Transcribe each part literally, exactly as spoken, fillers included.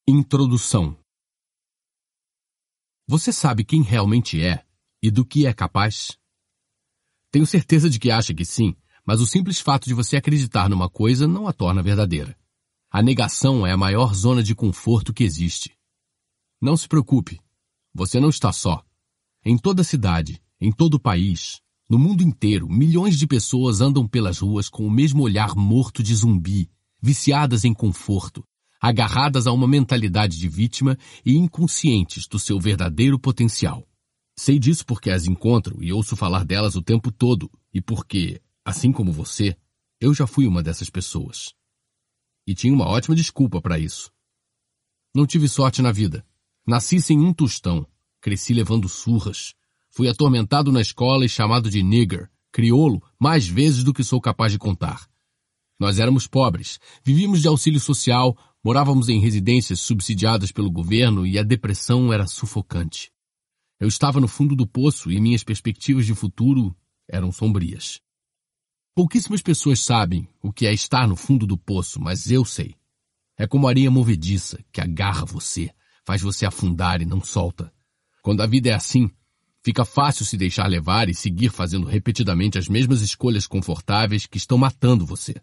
Introdução. Você sabe quem realmente é e do que é capaz? Tenho certeza de que acha que sim, mas o simples fato de você acreditar numa coisa não a torna verdadeira. A negação é a maior zona de conforto que existe. Não se preocupe, você não está só. Em toda a cidade, em todo o país, no mundo inteiro, milhões de pessoas andam pelas ruas com o mesmo olhar morto de zumbi, viciadas em conforto, agarradas a uma mentalidade de vítima e inconscientes do seu verdadeiro potencial. Sei disso porque as encontro e ouço falar delas o tempo todo e porque, assim como você, eu já fui uma dessas pessoas. E tinha uma ótima desculpa para isso. Não tive sorte na vida. Nasci sem um tostão, cresci levando surras, fui atormentado na escola e chamado de nigger, crioulo, mais vezes do que sou capaz de contar. Nós éramos pobres, vivíamos de auxílio social, morávamos em residências subsidiadas pelo governo e a depressão era sufocante. Eu estava no fundo do poço e minhas perspectivas de futuro eram sombrias. Pouquíssimas pessoas sabem o que é estar no fundo do poço, mas eu sei. É como areia movediça que agarra você, faz você afundar e não solta. Quando a vida é assim, fica fácil se deixar levar e seguir fazendo repetidamente as mesmas escolhas confortáveis que estão matando você.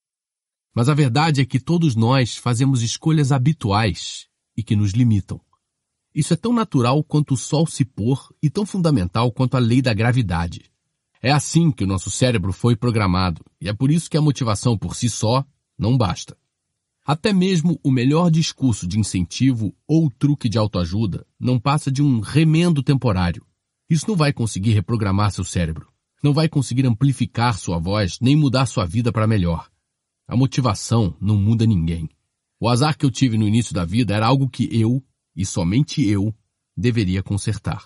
Mas a verdade é que todos nós fazemos escolhas habituais e que nos limitam. Isso é tão natural quanto o sol se pôr e tão fundamental quanto a lei da gravidade. É assim que o nosso cérebro foi programado, e é por isso que a motivação por si só não basta. Até mesmo o melhor discurso de incentivo ou truque de autoajuda não passa de um remendo temporário. Isso não vai conseguir reprogramar seu cérebro, não vai conseguir amplificar sua voz nem mudar sua vida para melhor. A motivação não muda ninguém. O azar que eu tive no início da vida era algo que eu, e somente eu, deveria consertar.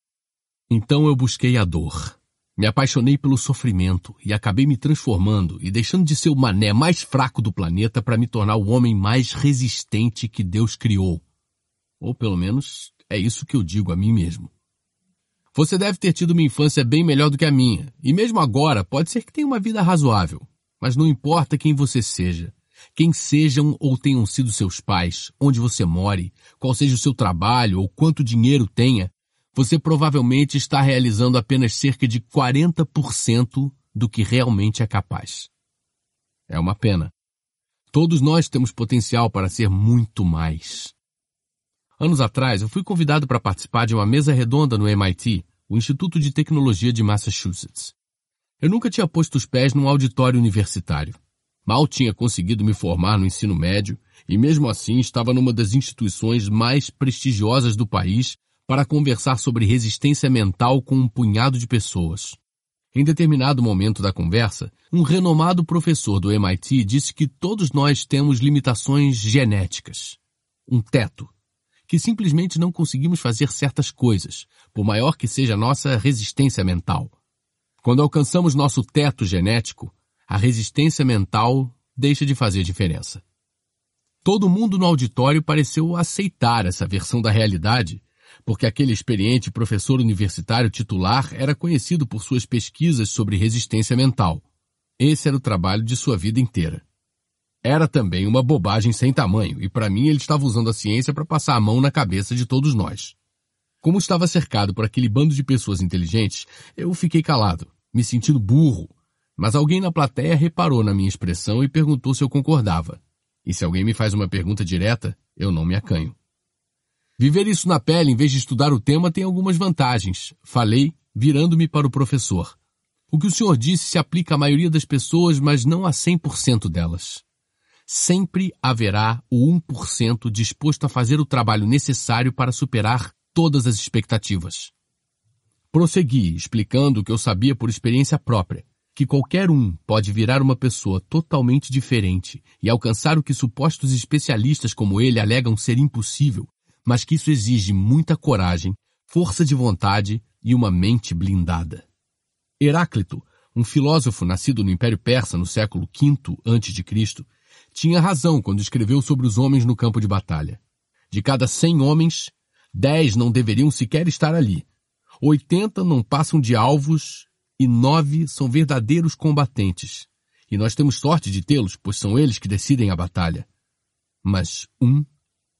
Então eu busquei a dor. Me apaixonei pelo sofrimento e acabei me transformando e deixando de ser o mané mais fraco do planeta para me tornar o homem mais resistente que Deus criou. Ou pelo menos é isso que eu digo a mim mesmo. Você deve ter tido uma infância bem melhor do que a minha, e mesmo agora pode ser que tenha uma vida razoável. Mas não importa quem você seja, quem sejam ou tenham sido seus pais, onde você more, qual seja o seu trabalho ou quanto dinheiro tenha, você provavelmente está realizando apenas cerca de quarenta por cento do que realmente é capaz. É uma pena. Todos nós temos potencial para ser muito mais. Anos atrás, eu fui convidado para participar de uma mesa redonda no M I T, o Instituto de Tecnologia de Massachusetts. Eu nunca tinha posto os pés num auditório universitário. Mal tinha conseguido me formar no ensino médio e mesmo assim estava numa das instituições mais prestigiosas do país para conversar sobre resistência mental com um punhado de pessoas. Em determinado momento da conversa, um renomado professor do M I T disse que todos nós temos limitações genéticas. Um teto. Que simplesmente não conseguimos fazer certas coisas, por maior que seja a nossa resistência mental. Quando alcançamos nosso teto genético, a resistência mental deixa de fazer diferença. Todo mundo no auditório pareceu aceitar essa versão da realidade, porque aquele experiente professor universitário titular era conhecido por suas pesquisas sobre resistência mental. Esse era o trabalho de sua vida inteira. Era também uma bobagem sem tamanho, e para mim ele estava usando a ciência para passar a mão na cabeça de todos nós. Como estava cercado por aquele bando de pessoas inteligentes, eu fiquei calado, me sentindo burro, mas alguém na plateia reparou na minha expressão e perguntou se eu concordava. E se alguém me faz uma pergunta direta, eu não me acanho. Viver isso na pele em vez de estudar o tema tem algumas vantagens, falei, virando-me para o professor. O que o senhor disse se aplica à maioria das pessoas, mas não a cem por cento delas. Sempre haverá o um por cento disposto a fazer o trabalho necessário para superar todas as expectativas. Prossegui, explicando o que eu sabia por experiência própria, que qualquer um pode virar uma pessoa totalmente diferente e alcançar o que supostos especialistas como ele alegam ser impossível, mas que isso exige muita coragem, força de vontade e uma mente blindada. Heráclito, um filósofo nascido no Império Persa no século quinto antes de Cristo, tinha razão quando escreveu sobre os homens no campo de batalha. De cada cem homens, dez não deveriam sequer estar ali. oitenta não passam de alvos e nove são verdadeiros combatentes. E nós temos sorte de tê-los, pois são eles que decidem a batalha. Mas um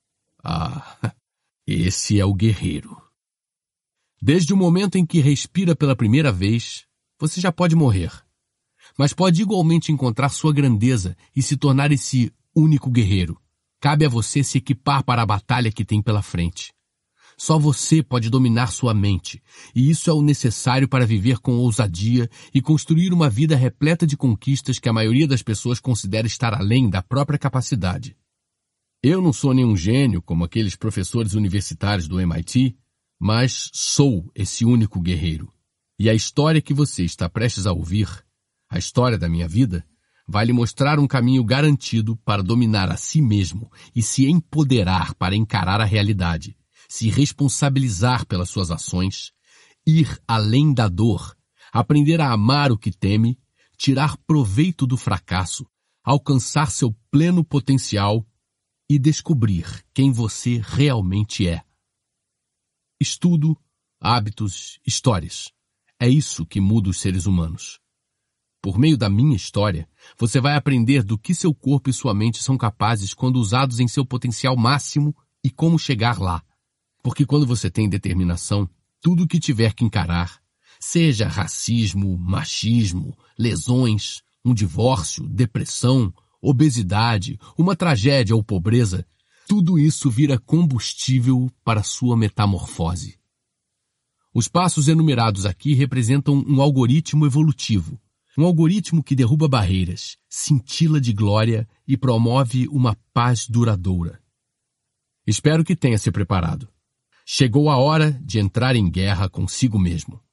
Ah, esse é o guerreiro. Desde o momento em que respira pela primeira vez, você já pode morrer. Mas pode igualmente encontrar sua grandeza e se tornar esse único guerreiro. Cabe a você se equipar para a batalha que tem pela frente. Só você pode dominar sua mente, e isso é o necessário para viver com ousadia e construir uma vida repleta de conquistas que a maioria das pessoas considera estar além da própria capacidade. Eu não sou nenhum gênio como aqueles professores universitários do M I T, mas sou esse único guerreiro. E a história que você está prestes a ouvir, a história da minha vida, vai lhe mostrar um caminho garantido para dominar a si mesmo e se empoderar para encarar a realidade, se responsabilizar pelas suas ações, ir além da dor, aprender a amar o que teme, tirar proveito do fracasso, alcançar seu pleno potencial e descobrir quem você realmente é. Estudo, hábitos, histórias. É isso que muda os seres humanos. Por meio da minha história, você vai aprender do que seu corpo e sua mente são capazes quando usados em seu potencial máximo e como chegar lá. Porque quando você tem determinação, tudo o que tiver que encarar, seja racismo, machismo, lesões, um divórcio, depressão, obesidade, uma tragédia ou pobreza, tudo isso vira combustível para sua metamorfose. Os passos enumerados aqui representam um algoritmo evolutivo, um algoritmo que derruba barreiras, cintila de glória e promove uma paz duradoura. Espero que tenha se preparado. Chegou a hora de entrar em guerra consigo mesmo.